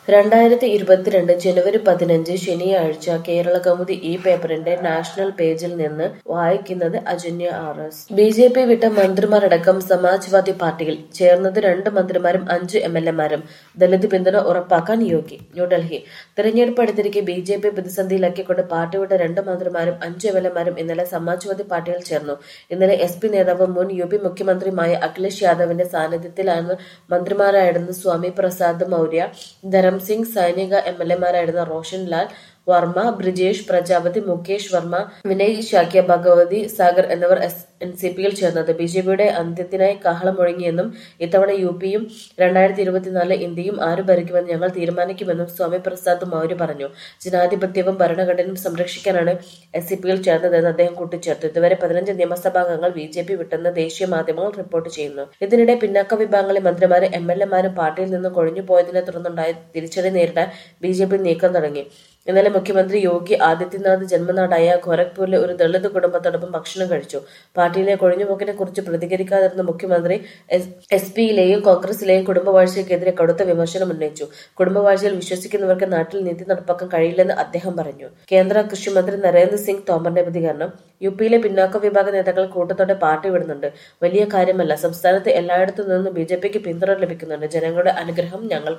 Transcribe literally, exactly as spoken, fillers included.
രണ്ടായിരത്തി ഇരുപത്തിരണ്ട് ജനുവരി പതിനഞ്ച് ശനിയാഴ്ച കേരളകൗമുദി ഈ പേപ്പറിന്റെ നാഷണൽ പേജിൽ നിന്ന് വായിക്കുന്നത് Ajanya R S. B J P വിട്ട മന്ത്രിമാരടക്കം സമാജ്വാദി പാർട്ടിയിൽ ചേർന്നത് രണ്ട് മന്ത്രിമാരും അഞ്ച് എം എൽ എമാരും. ദലിത് പിന്തുണ ഉറപ്പാക്കാൻ യോഗി. ന്യൂഡൽഹി തെരഞ്ഞെടുപ്പ് അടുത്തിരിക്കെ ബി ജെ പി പ്രതിസന്ധിയിലാക്കിക്കൊണ്ട് പാർട്ടി വിട്ട രണ്ട് മന്ത്രിമാരും അഞ്ച് എം എൽ എമാരും ഇന്നലെ സമാജ്വാദി പാർട്ടിയിൽ ചേർന്നു. ഇന്നലെ എസ് പി നേതാവും മുൻ യു പി മുഖ്യമന്ത്രിയുമായ അഖിലേഷ് യാദവിന്റെ സാന്നിധ്യത്തിലാണ് മന്ത്രിമാരായിരുന്ന സ്വാമി പ്രസാദ് മൗര്യ, ധരം സിംഗ്, സൈനിക എം എൽ എമാരായിരുന്ന റോഷൻ ലാൽ വർമ്മ, ബ്രിജേഷ് പ്രജാപതി, മുകേഷ് വർമ്മ, വിനയ് ശാക്യ, ഭഗവതി സാഗർ എന്നിവർ എൻ സി പിയിൽ ചേർന്നത്. ബി ജെ പിയുടെ അന്ത്യത്തിനായി കാഹളം മുഴങ്ങിയെന്നും ഇത്തവണ യു പിയും രണ്ടായിരത്തി ഇരുപത്തിനാലിലെ ഇന്ത്യയും ആര് ഭരിക്കുമെന്ന് ഞങ്ങൾ തീരുമാനിക്കുമെന്നും സ്വാമി പ്രസാദ് മൗര്യ പറഞ്ഞു. ജനാധിപത്യവും ഭരണഘടനയും സംരക്ഷിക്കാനാണ് എസ് സി പിയിൽ ചേർന്നതെന്ന് അദ്ദേഹം കൂട്ടിച്ചേർത്തു. ഇതുവരെ പതിനഞ്ച് നിയമസഭാംഗങ്ങൾ ബി ജെ പി വിട്ടെന്ന് ദേശീയ മാധ്യമങ്ങൾ റിപ്പോർട്ട് ചെയ്യുന്നു. ഇതിനിടെ പിന്നാക്ക വിഭാഗങ്ങളിലെ മന്ത്രിമാരും എം എൽ എമാരും പാർട്ടിയിൽ നിന്ന് കൊഴിഞ്ഞുപോയതിനെ തുടർന്നുണ്ടായ തിരിച്ചടി നേരിടാൻ ബി ജെ പി നീക്കം തുടങ്ങി. ഇന്നലെ മുഖ്യമന്ത്രി യോഗി ആദിത്യനാഥ് ജന്മനാടായ ഗോരഖ്പൂരിലെ ഒരു ദളിത് കുടുംബത്തോടൊപ്പം ഭക്ഷണം കഴിച്ചു. പാർട്ടിയിലെ കൊഴിഞ്ഞുപോക്കിനെ കുറിച്ച് പ്രതികരിക്കാതിരുന്ന മുഖ്യമന്ത്രി എസ് പിയിലെയും കോൺഗ്രസിലെയും കുടുംബവാഴ്ചയ്ക്കെതിരെ കടുത്ത വിമർശനം ഉന്നയിച്ചു. കുടുംബവാഴ്ചയിൽ വിശ്വസിക്കുന്നവർക്ക് നാട്ടിൽ നീതി നടപ്പാക്കാൻ കഴിയില്ലെന്ന് അദ്ദേഹം പറഞ്ഞു. കേന്ദ്ര കൃഷിമന്ത്രി നരേന്ദ്ര സിംഗ് തോമറിന്റെ പ്രതികരണം. യു പിയിലെ പിന്നാക്ക വിഭാഗ നേതാക്കൾ കൂട്ടത്തോടെ പാർട്ടി വിടുന്നുണ്ട്. വലിയ കാര്യമല്ല. സംസ്ഥാനത്ത് എല്ലായിടത്തു നിന്നും ബി ജെ പിക്ക് പിന്തുണ ലഭിക്കുന്നുണ്ട്. ജനങ്ങളുടെ അനുഗ്രഹം ഞങ്ങൾ